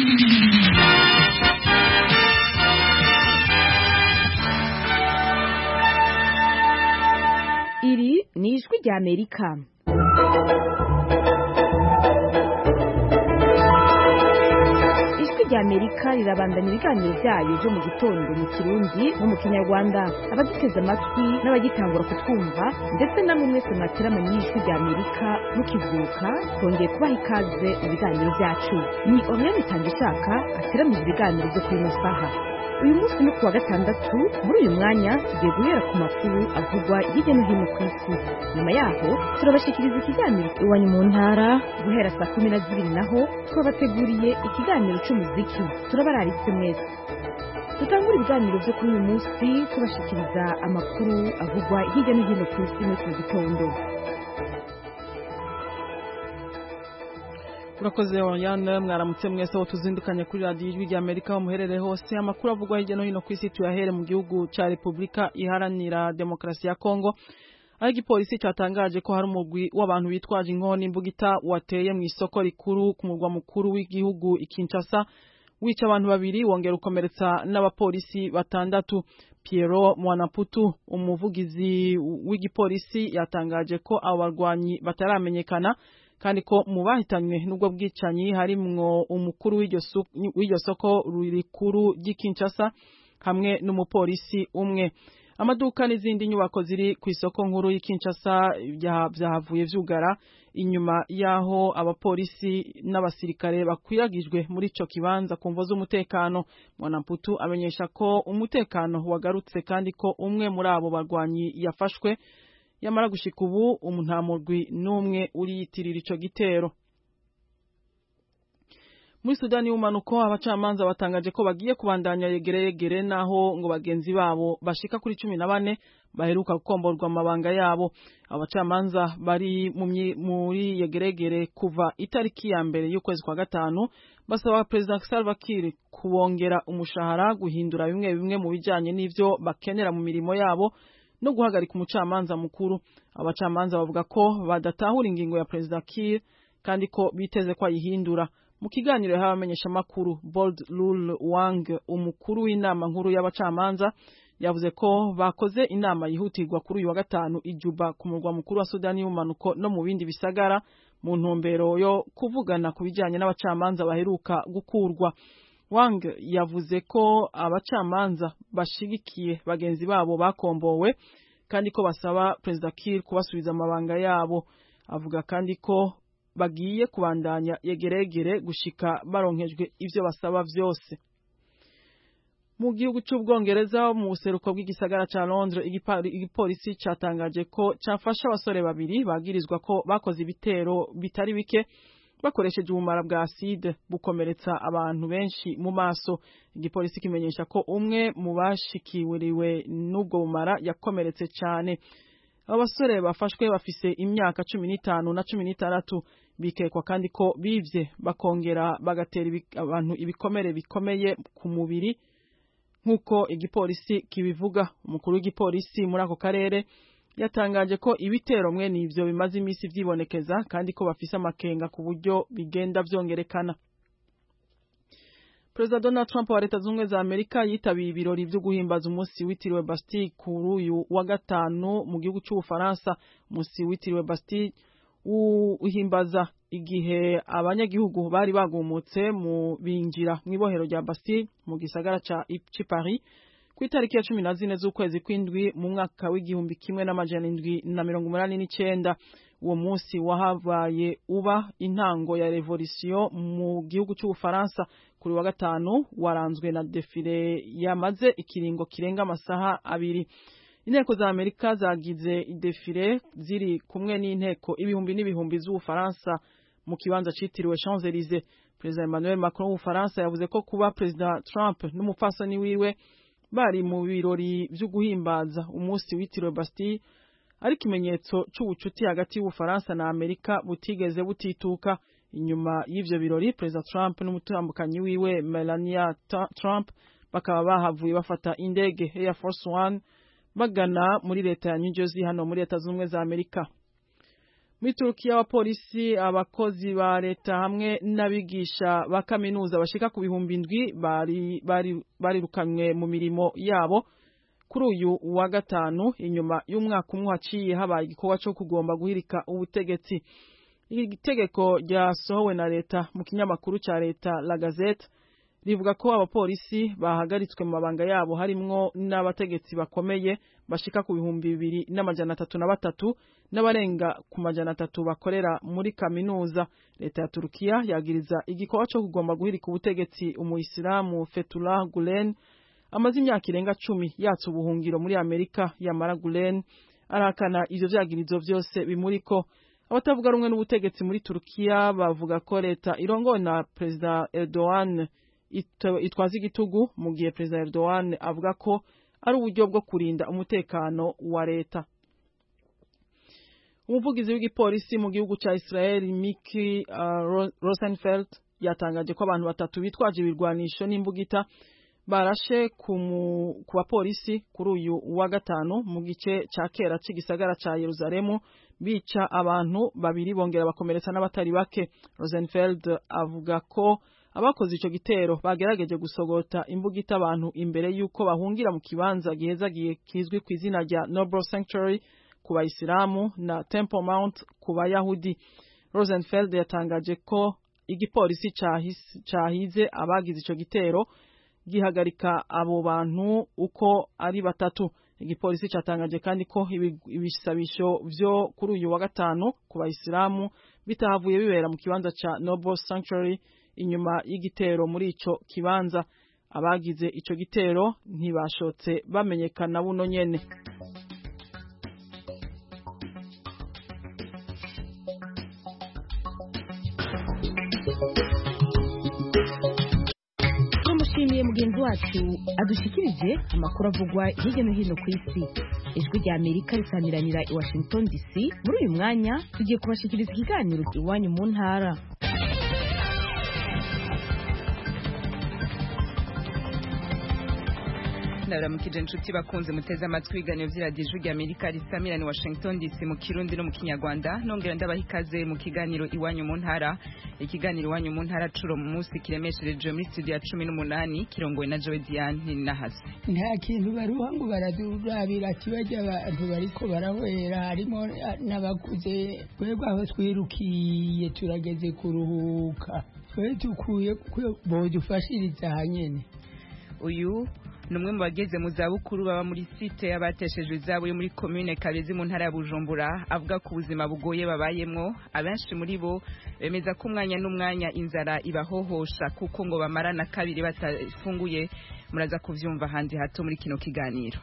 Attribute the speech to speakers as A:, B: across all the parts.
A: Iri ni ijwi rya Amerika. Ijwi rya Amerika rirabandanya ibiganiro byayo byo mu gitondo mu Kirundi no mu Kinyarwanda. Abaduteze amatwi n'abagitangura kutwumva ndetse namwe mwese mwaterama n'ijwi rya Amerika mukivuka, twongeye kubaha ikaze mu biganiro byacu. Ni Oriane Tangishaka ateramije ibiganiro byo kuri Musaha. Uyu munsi ni kuwa gatandatu. Muri uyu mwanya tugiye guhera ku makuru avugwa hirya no hino ku isi. Nyuma yaho turabashikiriza ikiganiro iwanyu mu ntara guhera saa 12 naho twabateguriye ikiganiro cy'umuziki. Turabararitse mwese. Tutangura ibiganiro byo kuri uyu munsi tubashikiriza amakuru avugwa hirya no hino ku isi mu gitondo.
B: Urakoze Oriane, mwaramutse mwese aho tuzindukanye kuri radio y'ijwi rya Amerika aho muherereye hose. Amakuru avugwa hirya no hino ku isi tuyahere mu gihugu ca Republika Iharanira Demokarasi ya Kongo. Aho igipolisi cyatangaje ko hari umugwi w'abantu bitwaje inkoni imbugita wateye mu isoko rikuru ku murwa mukuru w'igihugu Kinshasa, wica abantu babiri wongera ukomeretsa n'abapolisi batandatu. Piero Mwanaputu, umuvugizi w'igipolisi, yatangaje ko abo barwanyi bataramenyekana kandi ko mu bahitanywe n'ubwo bwicanyi harimwo umukuru w'iryo soko rikuru ry'Kinshasa hamwe n'umupolisi umwe. Amaduka n'izindi nyubako ziri ku isoko nkuru y'Kinshasa byahavuye vyugara inyuma yaho abapolisi n'abasirikare bakwiragijwe muri ico kibanza ku mvo z'umutekano. Mwanaputu amenyesha ko umutekano wagarutse kandi ko umwe muri abo barwanyi yafashwe, yamara gushika ubu nta murwi n'umwe uriyitirira ico gitero. Muri Sudani y'umanuko abacamanza batangaje ko bagiye kubandanya yegereyegere naho ngo bagenzi babo bashika kuri 14 baheruka gukomborwa amabanga yabo. Abacamanza bari muri yegeregere kuva itariki ya mbere y'ukwezi kwa gatanu basaba President Salva Kiir kubongera umushahara, guhindura bimwe mu bijanye n'ivyo bakenera mu mirimo yabo no guhagarika umucamanza mukuru. Abacamanza bavuga ko badatahura ingingo ya President Kiir kandi ko biteze ko ayihindura. Mu kiganiro y'abamenyesha makuru, Bold Lul Wang, umukuru w'inama nkuru y'abacamanza, yavuze ko bakoze inama yihutirwa kuri uyu wa gatanu ijuba ku murwa mukuru wa Sudani y'umanuko no mu bindi bisagara mu ntumbero yo kuvugana ku bijanye n'abacamanza baheruka gukurwa. Wang yavuze ko abacamanza bashigikiye bagenzi babo bakombowe kandi ko basaba President Kiir kubasubiza amabanga yabo. Avuga kandi ko bagiye kubandanya yegeregere gushika baronkejwe ivyo basaba vyose. Mu gihugu c'Ubwongereza mu buseruko bw'igisagara ca Londres, igipolisi catangaje ko cafashe abasore babiri bagirizwa ko bakoze ibitero bitari bike bakoresheje ubumara bwa acide bukomeretsa abantu benshi mu maso. Igipolisi kimenyesha ko umwe mu bashikiriwe n'ubwo bumara yakomeretse cyane. Abo basore bafashwe bafise imyaka 15 na 16, bikekwa kandi ko bivye bakongera bagatera abantu ibikomere bikomeye ku mubiri nk'uko igipolisi kibivuga. Umukuru w'igipolisi muri ako karere yatangaje ko ibitero mwe n'ivyo bimaze imisi vyibonekeza kandi ko bafise amakenga ku buryo bigenda vyongerekana. President Donald Trump wa Leta Zunze za Amerika yitabiye ibirori byo guhimbaza umunsi witiriwe Bastille kuri uyu wa gatanu mu gihugu c'Ubufaransa. Umunsi witiriwe Bastille uhimbaza igihe abanyagihugu bari bagumutse mu binjira mu ibohero rya Bastille mu gisagara ca Paris ku itariki ya 14 z'ukwezi kw'indwi mu mwaka w'igihumbi kimwe n'amajana 789. Uwo munsi wahabaye uba intango ya revolution mu gihugu c'Ubufaransa. Kuri wa gatanu waranzwe na defile yamaze ikiringo kirenga amasaha abiri. Inteko za Amerika zagize defile ziri kumwe n'inteko ibihumbi n'ibihumbi z'Ubufaransa mu kibanza citiriwe Champs-Élysées. President Emmanuel Macron w'Ubufaransa yavuze ko kuba President Trump n'umupfasoni wiwe bari mu birori byo guhimbaza umunsi witiriwe Bastille ari ikimenyetso c'ubucuti hagati y'Ubufaransa na Amerika butigeze butituka. Inyuma y'ivyo birori, President Trump n'umutambukanyi wiwe Melania Trump bakaba bahavuye bafata indege Air Force One bagana muri leta ya New Jersey hano muri Leta Zunze za Amerika. muri Turukiya abapolisi abakozi ba leta hamwe n'abigisha ba kaminuza bashika ku bihumbi 7 barirukanywe mu mirimo yabo kuri uyu wa gatanu inyuma y'umwaka umwe haciye habaye igikorwa cyo kugomba guhirika ubutegetsi. Itegeko ryasohowe na leta mu kinyamakuru ca leta La Gazette rivuga ko abapolisi bahagaritswe mu mabanga yabo harimwo n'abategetsi bakomeye bashika ku bihumbi 2,303 n'abarenga ku 300 bakorera muri kaminuza. Leta ya Turukiya yagiriza igikorwa cyo kugomba guhirika ubutegetsi umuyisilamu Fethullah Gulen amaze imyaka irenga 10 yatse ubuhungiro muri Amerika. Yamara Gulen arahakana ivyo vyagirizo vyose bimuriko. Abatavuga rumwe n'ubutegetsi muri Turukiya bavuga ko leta irongowe na Perezida Erdogan itwaza igitugu mu gihe Perezida Erdogan avuga ko ari uburyo bwo kurinda umutekano wa leta. Umuvugizi w'igipolisi mu gihugu ca Israel Miki Rosenfeld yatangaje ko abantu 3 bitwaje ibirwanisho n'imbugita barashe ku bapolisi kuri uyu wa gatanu mu gice ca kera c'igisagara ca Yerusalemu bica abantu 2 bongera bakomeretsa n'abatari bake. Rosenfeld avuga ko abakoze ico gitero bagerageje gusogota imbugita abantu imbere yuko bahungira mu kibanza gihezagiye kizwi ku izina rya Noble Sanctuary ku Bayisilamu na Temple Mount ku Bayahudi. Rosenfeld yatangaje ko igipolisi cahize abagize ico gitero gihagarika abo bantu uko ari 3. Igipolisi catangaje kandi ko ibisabisho vyo kuri uyu wa gatanu ku Bayisilamu bitahavuye bibera mu kibanza ca Noble Sanctuary inyuma y'igitero muri ico kibanza. Abagize ico gitero ntibashotse bamenyekana buno nyene.
A: Tumushimiye mugenzi wacu adushikirije amakuru avugwa hirya no hino ku isi. Ijwi rya Amerika risaniranira i Washington DC. Muri uyu mwanya tugiye kubashikiriza ikiganiro iwanyu mu ntara.
C: Ndaramukije inshuti bakunze muteze amatwi ibiganiro vy'iradiyo Ijwi rya Amerika risamirana i Washington DC mu Kirundi no mu Kinyarwanda. Nongera ndabaha ikaze mu kiganiro iwanyu mu ntara. Ikiganiro iwanyu mu ntara curo mu munsi kiremeshereje muri studio ya 18 kirongowe na Joe Diane Nahasi.
D: Nta kintu baruha ngo baradurabira kibajya abantu bariko barahwera harimo n'abakuze twebwe aho twirukiye turageze kuruhuka. Twe tukuye bodufashiriza hanyene.
C: Uyu numwe mu bageze mu zabukuru baba muri site y'abateshejwe izabo yo muri commune Kabezi mu ntara ya Bujumbura avuga ko ubuzima bugoye babayemwo. Abenshi muri bo bemeza ko umwanya n'umwanya inzara ibahohosha kuko ngo bamarana kabiri batafunguye. Muraza kuvyumva handi hato muri kino kiganiro.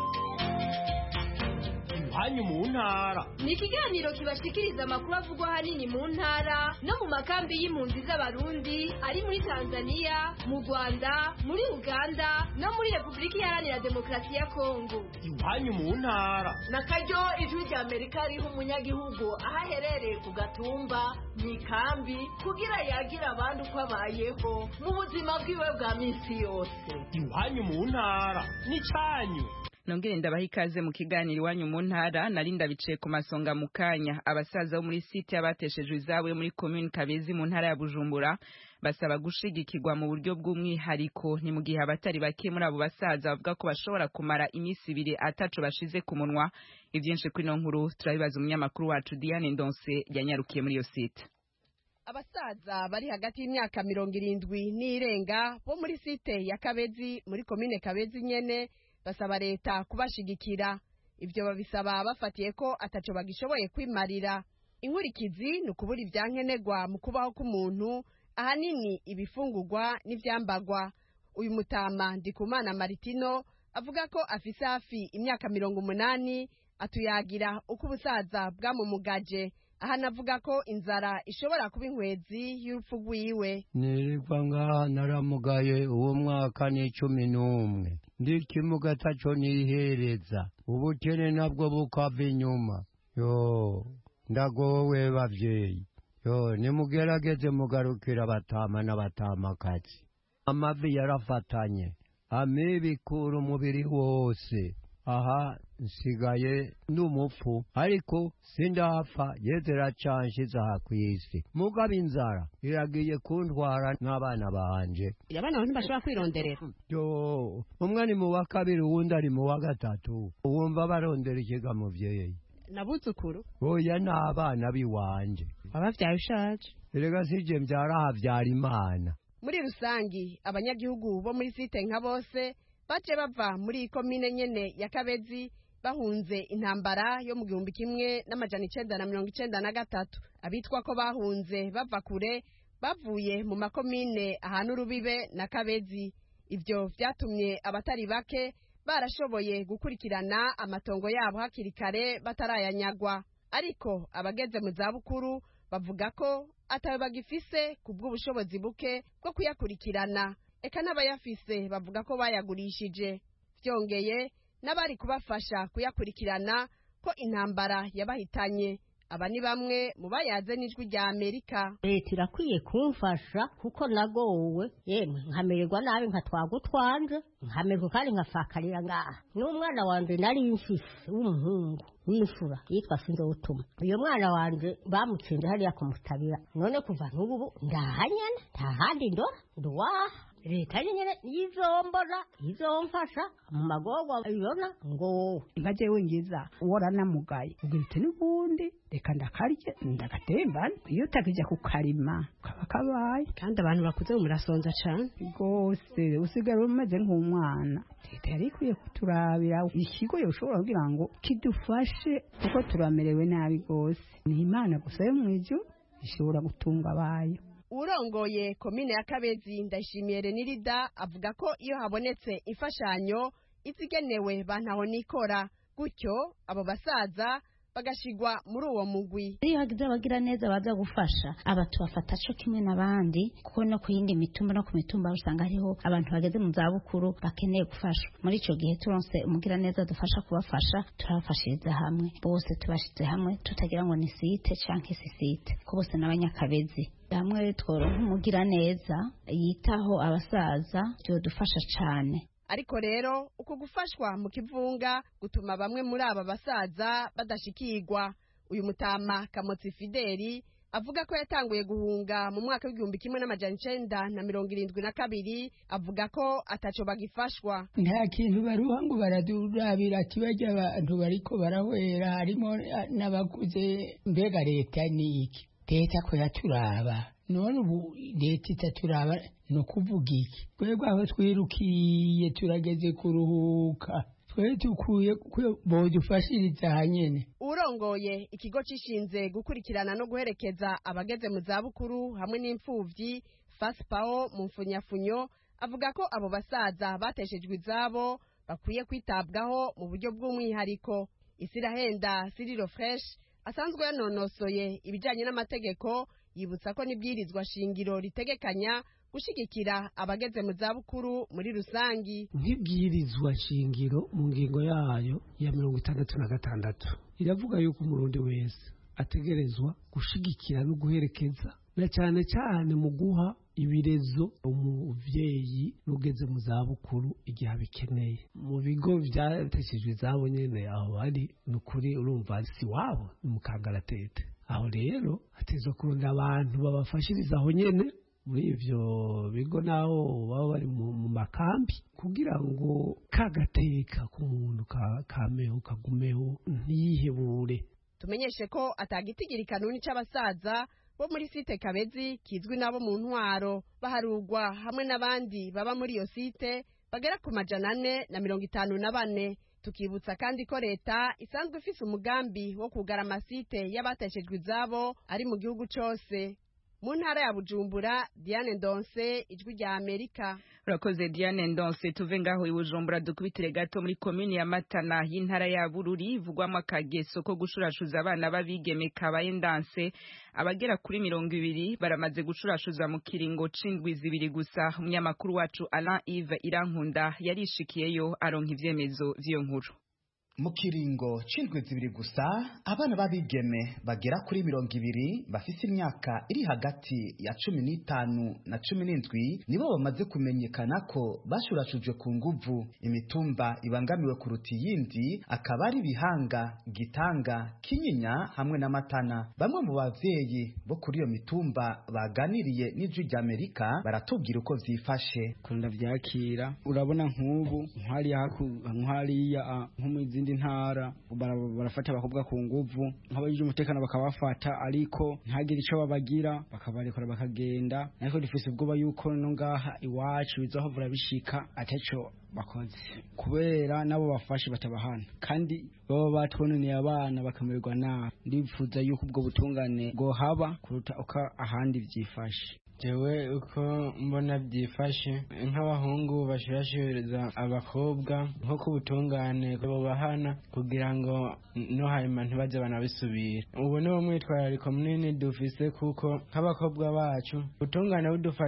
E: Hanyu mu ntara
F: ni ikiganiro kibashikiriza amakuru avugwa hanini mu ntara no mu makambi y'impunzi z'abarundi ari muri Tanzania, mu Rwanda, muri Uganda no muri Republika Iharanira Demokarasi ya Kongo.
E: Hanyu mu ntara
G: nakaryo Ijwi rya Amerika riha umunyagihugu ahaherereye ku gatumba mu ikambi kugira yagira abandi uko abayeho mu buzima bwiwe bwa minsi yose.
E: Hanyu mu ntara ni canyu.
C: Nongere ndabaha ikaze mu kiganiro iwanyu mu ntara. Narinda biciye ku masonga mu kanya. Abasaza bo muri site y'abateshejwe izabo yo muri commune Kabezi mu ntara ya Bujumbura basaba gushigikirwa mu buryo bw'umwihariko. Ni mu gihe abatari bake muri abo basaza bavuga ko bashobora kumara iminsi 2 ataco bashize ku munwa. Ivyinshi kuri no nkuru turabibaza umunyamakuru wacu Diane Ndonse yanyarukiye muri yo site.
H: Abasaza bari hagati y'imyaka 70 n'irenga bo muri site ya Kabezi muri commune Kabezi nyene basaba leta kubashigikira. Ivyo babisaba bafatiye ko ataco bagishoboye kwimarira. Inkurikizi ni ukubura ivyankenerwa mu kubaho k'umuntu, ahanini ibifungurwa n'ivyambagwa. Uyu mutama Ndikumana Maritino avuga ko afise hafi imyaka 80 atuyagira uko ubusaza bwamumugaje. Aha navuga ko inzara ishobora kuba inkwezi y'urupfu rwiwe.
I: Nirirwa ngaha naramugaye uwo mwaka ni 11 ndikimuga taco nihereza ubukene nabwo bukava inyuma. Yo ndagowe bavyeyi, yo nimugerageze mugarukira batama n'abatamakazi. Amavi yarafatanye amibikura umubiri wose aha nsigaye n'umupfu ariko sindapfa yezera canshize aha kw'isi mugabo inzara iragiye kuntwara n'abana banje
H: abana bantu bashobora kwironderera
I: yo umwe ni mu wa kabiri uwundi ari mu wa gatatu wumva barondera ikiga muvyeyi
H: nabuzukuru
I: oya n'abana biwanje
H: abavyaye ushaje
I: erega sije mvyara havyara imana.
H: Muri rusangi abanyagihugu bo muri site nka bose baje bava muri komine nyene ya Kabezi bahunze intambara yo mu 1993 abitwa ko bahunze bava kure bavuye mu makomine ahantu rubibe na Kabezi. Ivyo vyatumye abatari bake barashoboye gukurikirana amatongo yabo hakiri kare batarayanyagwa, ariko abageze mu zabukuru bavuga ko atawe bagifise kubw'ubushobozi buke bwo kuyakurikirana, eka n'abayafise bavuga ko bayagurishije. Vyongeye n'abari kubafasha kuyakurikirana ko intambara yabahitanye. Aba ni bamwe mu bayaze n'ijwi rya Amerika.
J: Leta irakwiye kumfasha kuko nagowe, yemwe nkamererwa nabi nkatwagutwanje, nkamererwa kandi nkafakarira ngaha. N'umwana wanje nari mfise w'umuhungu w'imfura yitwa Sinzotuma. Uyo mwana wanje bamutsinze hariya kumutabira, none kuva n'ubu ndahanyana ntahandi ndora nduwaha. Leta nyene izombona izomfasha mu magorwa ibona ngo
D: ngaje wengiza worana mugaye ugite n'ubundi reka ndakarye ndagatembana iyo takija kukarima kabakabaye
H: kandi abantu bakuze murasonza cyane
D: gose usigara umeze nk'umwana. Leta yari ikwiye kuturabira ikigo yoshobora kugira ngo kidufashe kuko turamerewe nabi gose. Ni Imana gusa yo mwijuru ishobora gutunga abayo.
H: Urongoye komine ya Kabezi Ndayishimiye Renirida avuga ko iyo habonetse imfashanyo izigenewe bantaho nikora, gutyo abo basaza bagashigwa muri uwo mugwi.
K: Iyo hagize abagira neza baza gufasha abatubafata cyo kimwe n'abandi, kuko no kuyindi mitumba no ku mitumba usanga hariho abantu bageze mu za bukuru bakeneye gufasha. Muri ico gihe turonse umugira neza dufasha kubafasha, turabafashiriza hamwe bose, tubashize hamwe tutagira ngo ni site canke si site, ko bose n'abanyakabezi hamwe tworonka umugira neza yitaho abasaza byo dufasha cane.
H: Ariko rero uko gufashwa mu kivunga gutuma bamwe muri aba basaza badashikirwa. Uyu mutama Kamotsi Fideli avuga ko yatanguye guhunga mu mwaka w'1972, avuga ko ataco bagifashwa.
D: Nta kintu baruha ngo baradurabira ati bajya abantu bariko barahwera, harimo n'abakuze. Mbega leta ni iki? Leta ko yaturaba none ubu leta itaturaba no kuvuga iki? Twebwe aho twirukiye turageze kuruhuka, twe tukuye bodufashiriza hanyene.
H: Urongoye ikigo cishinze gukurikirana no guherekeza abageze mu zabukuru hamwe n'imfuvyi FASPAO mu mfunyafunyo avuga ko abo basaza bateshejwe izabo bakwiye kwitabwaho mu buryo bw'umwihariko. Isirahenda Cyril Fresh asanzwe yanonosoye ibijanye n'amategeko yibutsa ko nibwirizwa shingiro ritegekanya gushigikira abageze mu zabukuru muri rusangi.
L: Nk'ibwirizwa shingiro mu ngingo yayo ya 66 iravuga yuko umurundi wese ategerezwa gushigikira no guherekeza, na cyane cyane mu guha ibirezo umuvyeyi rugeze mu zabukuru igihe abikeneye. Mu bigo vyateshejwe izabo nyene aho ari nukuri urumva si wabo mu kangaratete. Aho rero hatezwa kurunda abantu babafashiriza aho nyene muri ivyo bigo naho baba bari mu makambi, kugira ngo kagateka k'umuntu kameho kagumeho ntiyihebure.
H: Tumenyeshe ko atagitigiri kanuni c'abasaza bo muri site Kabezi kizwi nabo mu ntwaro baharugwa hamwe n'abandi baba muri iyo site bagera ku 454. Tukibutsa kandi ko leta isanzwe ifise umugambi wo kugara amasite y'abateshejwe izabo ari mu gihugu cose. Mu ntara ya Bujumbura, Diane Ndonse, ijwi rya Amerika.
C: Urakoze Diane Ndonse. Tuve ngaho i Bujumbura dukubitire gato muri komini ya Matana y'intara ya Bururi ivugwamo akageso ko gushurashuza abana babigeme kabaye ndanse. Abagera kuri 200 baramaze gushurashuza mu kiringo c'indwi zibiri gusa. Umunyamakuru wacu Alain Yves Irankunda yarishikiyeyo aronka ivyemezo vy'iyo nkuru.
M: Mu kiringo c'indwi zibiri gusa abana b'abigeme bagera kuri 200 bafise imyaka iri hagati ya 15 na 17 nibo bamaze kumenyekana ko bashurashujwe ku nguvu. Imitumba ibangamiwe kuruta iyindi akaba ari Bihanga, Gitanga, Kinyinya hamwe na Matana. Bamwe mu bavyeyi bo kuri iyo mitumba baganiriye n'Ijwi ry'Amerika baratubwira uko vyifashe.
N: Kunda vyakira urabona nk'ubu nk'hariya nk'izindi ntara barafata abakobwa ku nguvu, nk'abajije umutekano bakabafata ariko ntagire ico babagira bakabarekura bakagenda. Ariko dufise ubwoba yuko no ngaha iwacu bizohavura bishika ataco bakoze, kubera nabo bafashe batabahana kandi baba batwononeye abana bakamererwa nabi. Ndifuza yuko ubwo butungane bwo haba kuruta uko ahandi vyifashe.
O: Jewe uko mbona byifashe nk'abahungu bashirashiriza abakobwa nko kubutungane bo bahana kugira ngo no hanyuma ntibaze banabisubira. Ubu ni umwitwarariko munini dufise kuko nk'abakobwa bacu butungane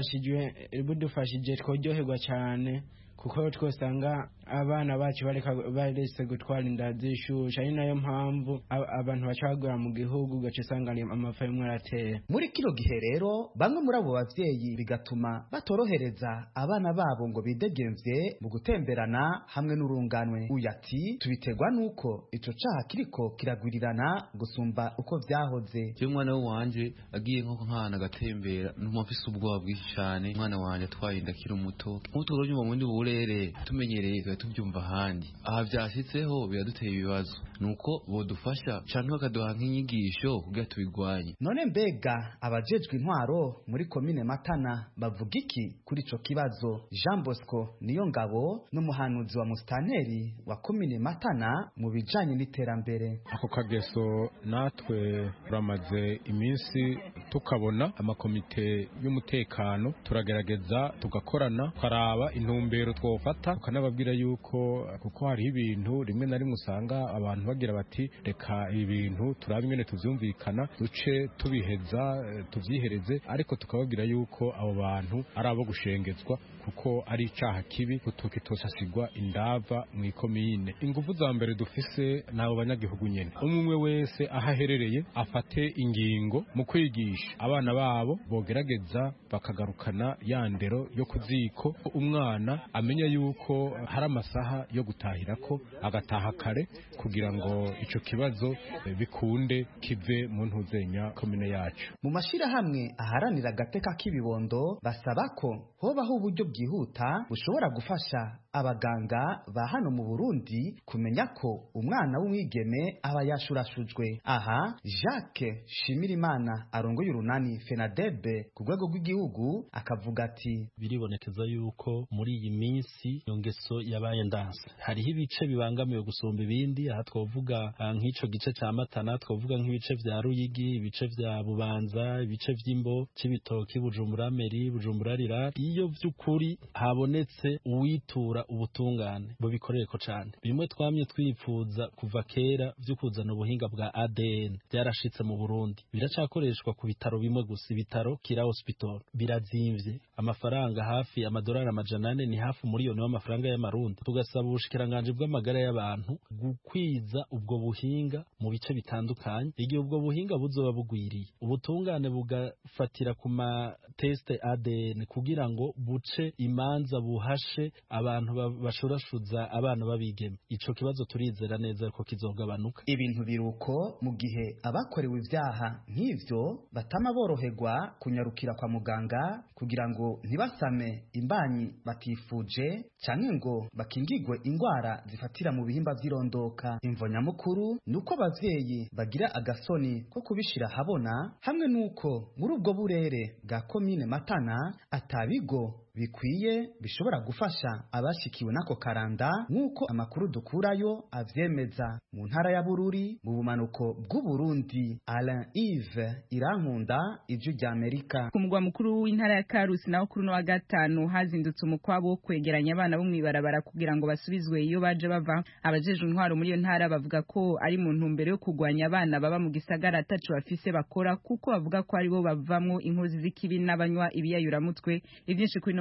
O: budufashije tworyoherwa cyane kuko twosanga abana bacu barese gutwara inda zishusha. Ari nayo mpamvu abantu bacagura mu gihugu gace usanga amafa y'umwe aratera.
M: Muri kino gihe rero bamwe muri abo bavyeyi bigatuma batorohereza abana babo ngo bidegemvye mu gutemberana hamwe n'urunganwe. Uyu ati tubiterwa nuko ico caha kiriko kiragwirirana gusumba uko vyahoze.
P: Je mwana wanje agiye nko nkana gatembera numafise ubwoba bwinshi cyane. Mwana wanje atwaye indakira umuto nk'utoro byumva mundi burere tumenyereye tubyumva handi. Aha vyashitseho biraduteye ibibazo nuko bodufasha canke bakaduha nk'inyigisho kugira tubigwanye.
M: None mbega abajejwe intwaro muri komine Matana bavuga iki kuri ico kibazo? Jean Bosco niyo ngabo n'umuhanuzi wa mustanteri wa komine Matana mu bijanye n'iterambere.
Q: Ako kageso natwe ramaze iminsi tukabona amakomite y'umutekano turagerageza tugakorana karaba intumbero twofata kanababwira yuko kuko hari ibintu rimwe na rimwe usanga abantu bagira bati reka ibintu turabe ingene tuvyumvikana duce tubiheza tuvyihereze, ariko tukababwira yuko abo bantu ari abo gushengezwa kuko ari icaha kibi tukitosasigwa indava mu ikomine. Ingufu za mbere dufise nabo banyagihugu nyene, umwe wese ahaherereye afate ingingo mu kwigisha abana babo bogerageza bakagarukana ya ndero yo kuziko. Umwana amenya yuko hari amasaha yo gutahirako agataha kare kugira ngo ico kibazo bikunde kive mu ntuzenya komine yacu.
M: Mu mashira hamwe aharanira agateka k'ibibondo basaba ko hobaho uburyo bwihuta bushobora gufasha abaganga ba hano mu Burundi kumenya ko umwana w'umwigeme aba yashurashujwe. Aha Jacques Shimirimana arongoye urunani Fenadebe ku rwego rw'igihugu akavuga ati
R: biribonekeza yuko muri iyi minsi iyo ngeso yabaye ndanse. Hariho ibice bibangamiwe gusumba ibindi. Aha twovuga nk'ico gice ca Matana, twovuga nk'ibice vya Ruyigi, ibice vya Bubanza, ibice vy'Imbo, Cibitoki, Bujumbura Meri, Bujumbura Rira. Iyo vy'ukuri habonetse uwitura ubutungane bubikorereko cane. Bimwe twamye twipfuza kuva kera vy'ukuzana ubuhinga bwa ADN byarashitse mu Burundi, biracakoreshwa ku bitaro bimwe gusa. Ibitaro Kira Hospital birazimvye amafaranga hafi amadolari 400, ni hafi miliyoni y'amafaranga y'amarundi. Tugasaba ubushikiranganje bw'amagara y'abantu gukwiza ubwo buhinga mu bice bitandukanye. Igihe ubwo buhinga buzoba bugwiriye, ubutungane bugafatira ku ma test ADN kugira ngo buce imanza buhashe abantu bashurashuza abana babigeme. Ico kibazo turizera neza ko kizogabanuka.
M: Ibintu biruko mu gihe abakorewe ivyaha nk'ivyo batama boroherwa kunyarukira kwa muganga kugira ngo ntibasame imbanyi batifuje canke ngo bakingigwe ingwara zifatira mu bihimba vy'irondoka. Imvo nyamukuru nuko abavyeyi bagira agasoni ko kubishira habona, hamwe nuko muri ubwo burere bwa komine Matana atabigo bikwiye bishobora gufasha abashikiwe nako karanda nk'uko amakuru dukurayo avyemeza. Mu ntara ya Bururi mu bumanuko bw'u Burundi, Alain Yves Irankunda, Ijwi ry'Amerika.
C: Ku mugwa mukuru w'intara ya Karusi naho kuri no wa gatanu hazindutse umukwabo wo kwegeranya abana bo mwibarabara kugira ngo basubizwe iyo baje bava. Abajeje intwaro muri iyo ntara bavuga ko ari mu ntumbero yo kugwanya abana baba mu gisagara atacu bafise bakora, kuko bavuga ko ari bo bavamwo inkozi z'ikibi n'abanywa ibiyayuramutwe. Ivyinshi kuri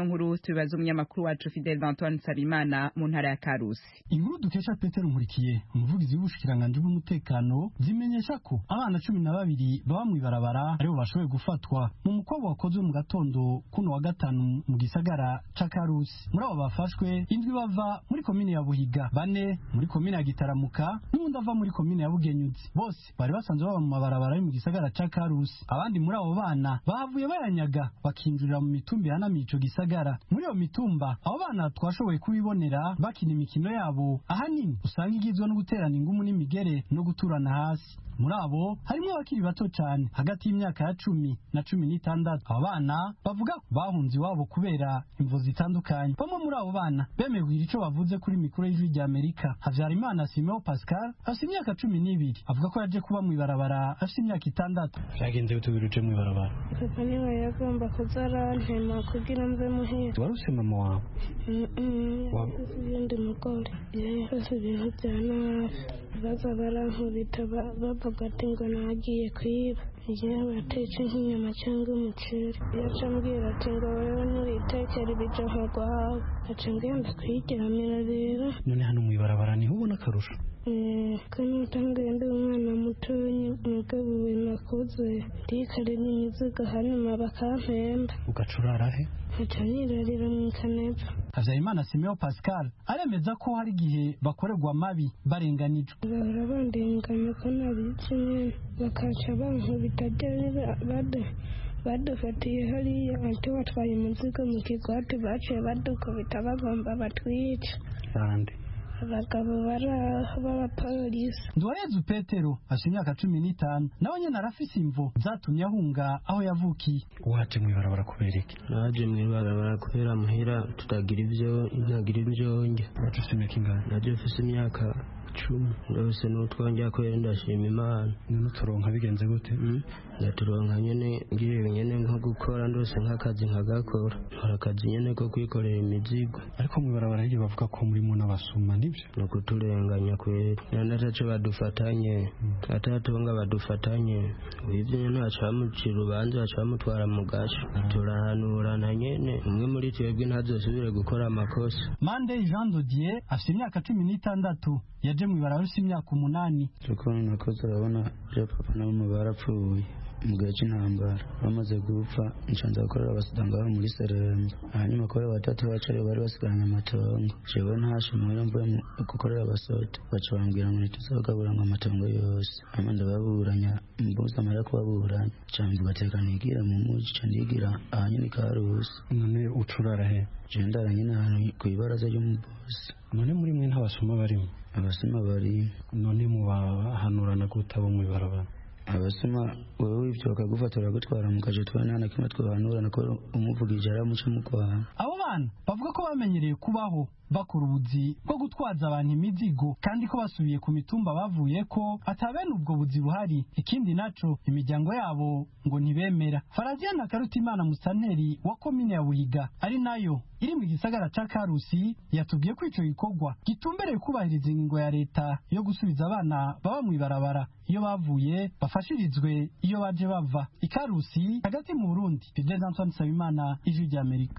C: ino nkuru tubibaza umunyamakuru wacu Fidel Antoine Sabimana mu ntara ya Karusi.
S: Inkuru dukesha Petero Nkurikiye umuvugizi w'ubushikiranganje bw'umutekano zimenyesha ko abana 12 baba mu ibarabara aribo bashoboye gufatwa mu mukobwa wakozwe mu gatondo kuno wa gatanu mu gisagara ca Karusi. Muri abo bafashwe indwi bava muri komine ya Buhiga, 4 muri komine ya Gitaramuka n'undi ava muri komine ya Bugenyuzi. Bose bari basanzwe baba mu mabarabara mu gisagara ca Karusi. Abandi muri abo bana bahavuye bayanyaga bakinjurira mu mitumba yanamiye ico gisagara. Muri iyo mitumba abo bana twashoboye kubibonera bakina imikino yabo ahanini usanga igizwe no guterana ingumu n'imigere no guturana hasi. Muri abo harimo abakiri bato cyane hagati y'imyaka ya 10 na 16. Abo bana bavuga bahunze iwabo kubera imvo zitandukanye. Bamwe muri abo bana bemegwira ico bavuze kuri mikoro y'Ijwi ry'Amerika. Havyarimana Simeo Pascal afite imyaka 12 avuga ko yaje kuba mu ibarabara afite imyaka 6. Yagenze utubiruje mu ibarabara.
T: Papa niwe yagomba kuzarantema kugira mve muhira.
S: Waruse mama wawe?
T: Ndi mugore yahise ibintu bya nabi baza barankubita bavuga ati ngo nagiye kwiba yewe batetse nk'inyama cyangwa umuceri yaca ambwira ati ngo wewe nuritekera ibija nkagwawe aca ngenda kwiryamira rero.
S: None hano mu ibarabara niho ubona akarusho?
T: Kandi utangiye ndi umwana mutonya umugabo we nakuze ndikare n'imizigo hanyuma bakampemba.
S: Ugacurara he?
T: Aca nirarira mu kaneva.
S: Havyarimana Simeo Pascal aremeza ko hari igihe bakorerwa amabi barenganijwe.
T: Bahora bandenganya ko nabici nyene bakaca bankubita badufatiye hariya ati watwaye umuzigo mu kigwati baciye badukubita bagomba batwica.
S: Bande
T: abagabo b'abapolisi.
S: Nduwayezu Petero afite imyaka 15 nawe nyene arafise imvo zatumye ahunga aho yavukiye. Waje mu ibarabara kubera iki?
U: Naje mu ibarabara kubera muhira tutagira ibyo njye.
S: Wafise imyaka ingana?
U: Naje mfise imyaka 10 rwose n'utwongera kwera ndashima Imana.
S: None turonka bigenze gute?
U: Ndaturonka nyene ngiye nyene nko gukora ndose nk'akazi nkagakora. Nkora akazi nyene ko kwikorera imizigo.
S: Ariko mu ibarabara iyo bavuga ko muri mu n'abasuma nivyo?
U: No kuturenganya kwera. Nandatace badufatanye. Atatonga badufatanye. Wivye nta camucira ubanza acamutwara mu gasho. Turahanurana nyene umwe muri twebwe ntazosubire gukora amakosa.
S: Mande Jean Dodier afite imyaka 16 yaje mu ibarabara afite imyaka 8.
U: Tuko nakoze urabona je papa na mama barapfuye mu gihe cy'intambara bamaze gupfa nshanza gukorera abasudanga bo muri Seremba. Hanyuma kore batatu bacare bari basigaranye amatongo jewe ntashimwe mvuye gukorera abasote baca bambwira ngo ntituzagabura amatongo yose amanda baburanya mbuza amara kubaburanya cyangwa batekana igira mu muji candigira ahanyine Karusi.
S: None ucurara he?
U: Je ndaranye n'ahantu ku ibaraza ry'umubosi.
S: None muri mwe ntabasoma barimo?
U: Abasoma bari.
S: None mu bahanurana gutabo mu ibarabara?
U: Abasoma wewe wivyo bakagufatira gutwara mu kaje twana na kimwe twahanurana ko umuvugije aramuca mu kwaha.
S: Abo bana bavuga ko bamenyereye kubaho bakora ubuzi bwo gutwaza abantu imizigo kandi ko basubiye ku mitumba bavuye ko atabene ubwo buzi buhari. Ikindi naco imiryango yabo ngo ntibemera. Faraziana Karutimana Musanteri wa komine ya Buhiga ari nayo iri mu gisagara ca Karusi yatubwiye ko ico gikorwa gitumbereye kubahiriza ingingo ya leta yo gusubiza abana baba mu ibarabara iyo bavuye bafashirizwe iyo baje bava. Ikarusi hagati mu Burundi. Fidel Antoine Sabimana, Ijwi ry'Amerika.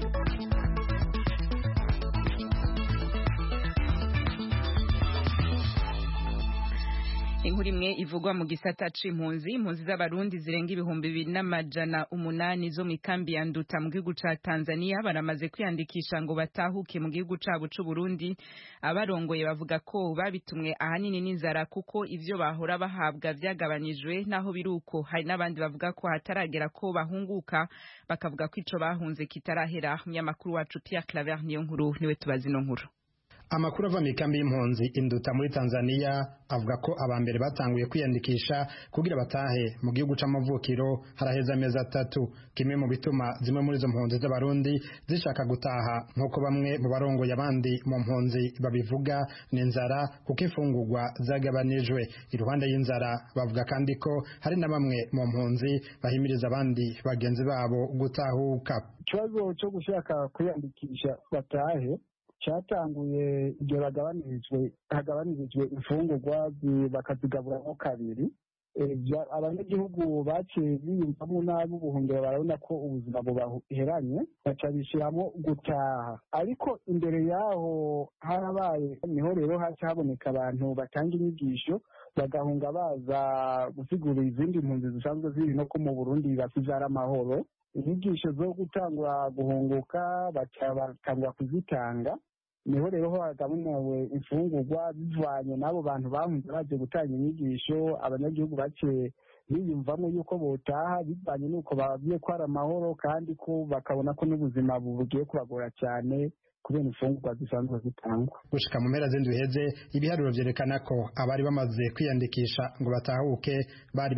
C: Inkuru imwe ivugwa mu gisata c'impunzi z'abarundi zirenga 2,800 zo mu kambi ya Nduta mu gihugu ca Tanzania baramaze kwiyandikisha ngo batahuke mu gihugu cabo c'u Burundi. Abarongoye bavuga ko babitumwe ahanini n'inzara kuko ivyo bahora bahabwa vyagabanijwe, naho biruko hari n'abandi bavuga ko hataragera ko bahunguka bakavuga ko ico bahunze kitarahera. Munyamakuru wacu Pierre Claver niyo nkuru niwe tubazi no nkuru.
V: Amakuru ava mu kambi y'impunzi Induta muri Tanzania avuga ko abambere batanguye kwiyandikisha kugira batahe mu gihugu c'amavukiro haraheza amezi 3. Kimwe mu bituma zimwe muri izo mpunzi z'abarundi zishaka gutaha nkuko bamwe mu barongoye abandi mu mpunzi babivuga ni inzara kuko ifungurwa zagabanijwe. Iruhande y'inzara bavuga kandi ko hari na bamwe mu mpunzi bahimiriza abandi bagenzi babo gutahuka.
W: Ikibazo cyo gushaka kwiyandikisha batahe cyatanguye igihe hagabanyirijwe imfungurwa bakazigaburamo kabiri abanyagihugu baciye biyumvamo nabi ubuhungiro barabona ko ubuzima bubaheranye baca bishyiramo gutaha ariko imbere yaho harabaye niho rero haca haboneka abantu batanga inyigisho bagahunga baza gusigura izindi mpunzi zisanzwe ziri no ko mu Burundi bafizara amahoro inyigisho zo gutangura guhunguka batangura kuzitanga niho rero hagabunewe imfungurwa bivanye n'abo bantu bahunze baje gutanga inyigisho abanyagihugu baciye biyumvamo yuko botaha bivanye n'uko bagiye kwara amahoro kandi ko bakabona ko n'ubuzima bugiye kubagora cyane kubera imfungurwa zisanzwe zitangwa
V: gushika mu mpera z'indwi heze ibiharuro vyerekana ko abari bamaze kwiyandikisha ngo batahuke bari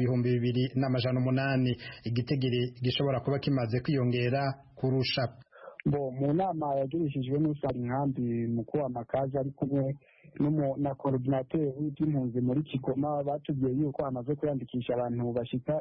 V: 2,800 igitigiri gishobora kuba kimaze kwiyongera kurusha
W: mu nama yagirishijwe n'usanga inkambi mukuru wa makazi ari kumwe na coordinateur w'impunzi muri Kigoma batubwiye yuko hamaze kwiyandikisha abantu bashika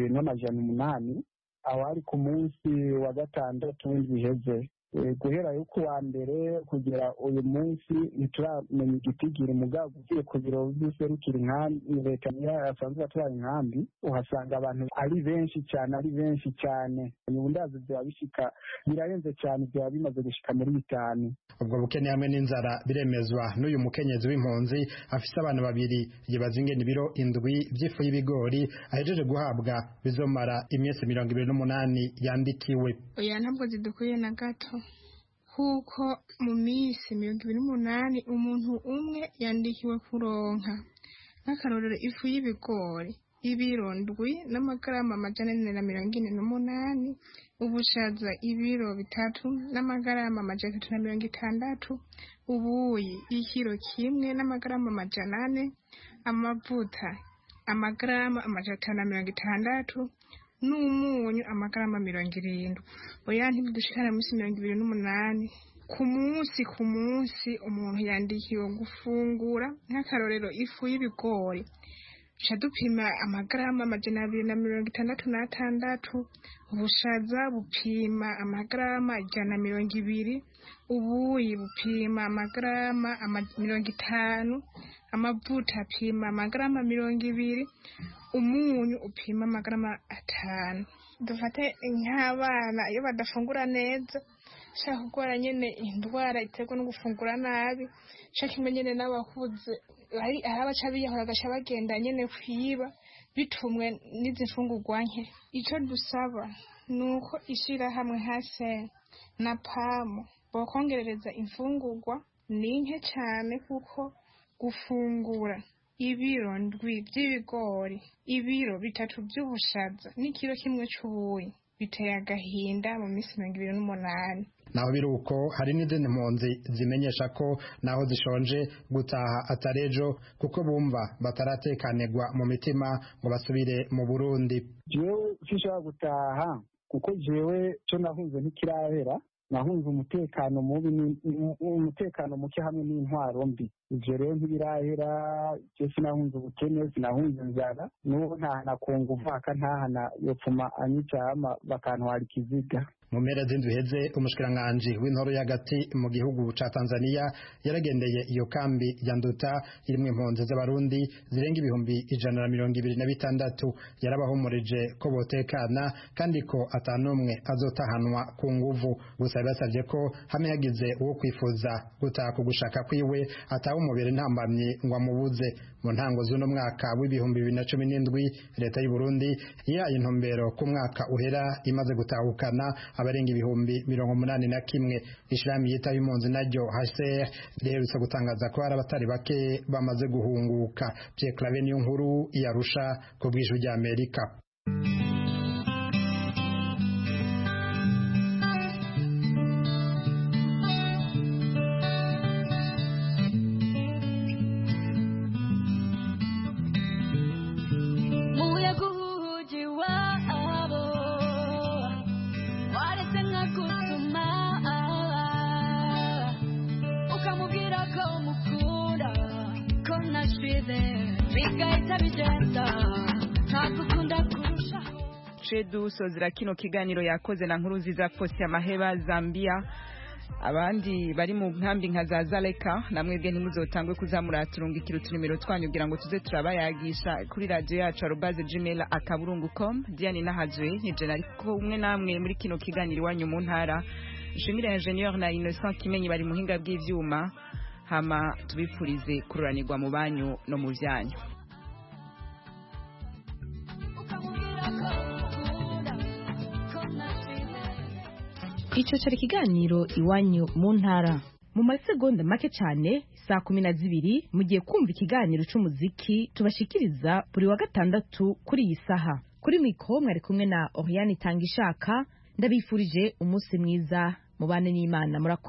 W: 2,800 aho ari ku munsi wa gatandatu w'indwi heze guhera yo kuwa mbere kugera uyu munsi ntituramenya igitigiri mugabo ugiye ku biro by'userukira inkambi leta yasanzwe atwara inkambi uhasanga abantu ari benshi cyane ubundazi byaba bishika birarenze cyane byaba bimaze gushika muri 5
V: ubwo bukene hamwe n'inzara biremezwa n'uyu mukenyezi w'impunzi afise abana babiri yibaza ingene ibiro 7 by'ifu y'ibigori ahejeje guhabwa bizomara imyese 28 yandikiwe
A: oya ntabwo zidukuye na gato kuko mu minsi 28 umuntu umwe yandikiwe kuronka nk'akarorero ifu y'ibigori ibiro 7 n'amagarama 448 ubushaza ibiro 3 n'amagarama 360 ubuyi ikiro kimwe n'amagarama 400 amavuta amagarama 560 n'umunyu amagarama 70 oya ntibidushikana munsi 28 ku munsi umuntu yandikiwe gufungura nk'akarorero ifu y'ibigori dupima amagarama 266 ubushaza bupima amagarama 120 ubuyi bupima amagarama 50 amavuta apima amagarama 200 umunyu upima amagarama 5 dufate nk'abana iyo badafungura neza shaka gukora nyene indwara iterwa no gufungura nabi shaka imenyene n'abakuze ari abaca biyahora gasha bagenda nyene kwiba bitumwe n'izi mfungurwa nke icyo dusaba nuko ishira hamwe hase na pamo bokongerereza imfungurwa ninke cyane kuko gufungura ibiro 7 by'ibigori ibiro 3 by'ubushaza n'ikiro kimwe c'ubuyi biteye agahinda mu minsi 28
V: naho biruko hari n'izindi mpunzi zimenyesha ko naho zishonje gutaha atarejo kuko bumva bataratekanirwa mu mitima ngo basubire mu Burundi
W: jewe sishaka gutaha kuko jewe cyo nahunze ntikirahera nahunze umutekano muke hamwe n'intwaro mbi ivyo rero ntibirahera je sinahunze ubukene sinahunze inzara n'ubu ntahana kunguva ntahana yopfuma anyicama bakantwara ikiziga
V: mu mpera z'indwi heze umushikiranganji w'intoro y'agati mu gihugu ca Tanzania yaragendeye iyo kambi ya Nduta irimwo impunzi z'abarundi zirenga 126 yarabahumurije ko botekana kandi ko atanumwe azotahanwa ku nguvu gusa basavye ko hamwe yagize uwo kwifuza gutaha kugushaka kwiwe ataha umubiri ntambamye ngo amubuze mu ntango z'uno mwaka w'2017 leta y'u Burundi yahaye intumbero ku mwaka uhera imaze gutahukana abarenga 81,000 ishirahamwe yita y'impunzi naryo HCR riherutse gutangaza ko hari abatari bake bamaze guhunguka. Pierre Claver niyo nkuru yarusha ku bw'ijwi rya Amerika.
C: Dusozera kino kiganiro yakoze na nkuru nziza Fosi Amaheba Zambia abandi bari mu nkambi nka za Zaleka namwebwe ntimuzotangwe kuzamuraturungikira utunimero twanyu kugira ngo tuze turabayagisha kuri radio yacu @gmail.com. Diane Nahazwe nije nariko umwe namwe muri kino kiganiro wanyu mu ntara. Nshimire ingenieur na Innocent Kimenyi bari muhinga bw'ivyuma, hama tubipfurize kururanirwa mu banyu no mu vyanyu.
B: Ico cari kiganiro iwanyu mu ntara. Mu masegonda make cyane 12:00 mugiye kumva ikiganiro c'umuziki tubashikiriza buri wa gatandatu kuri iyi saha. Kuri mikro mwari kumwe na Oriane Tangishaka, ndabifurije umunsi mwiza mubane n'Imana.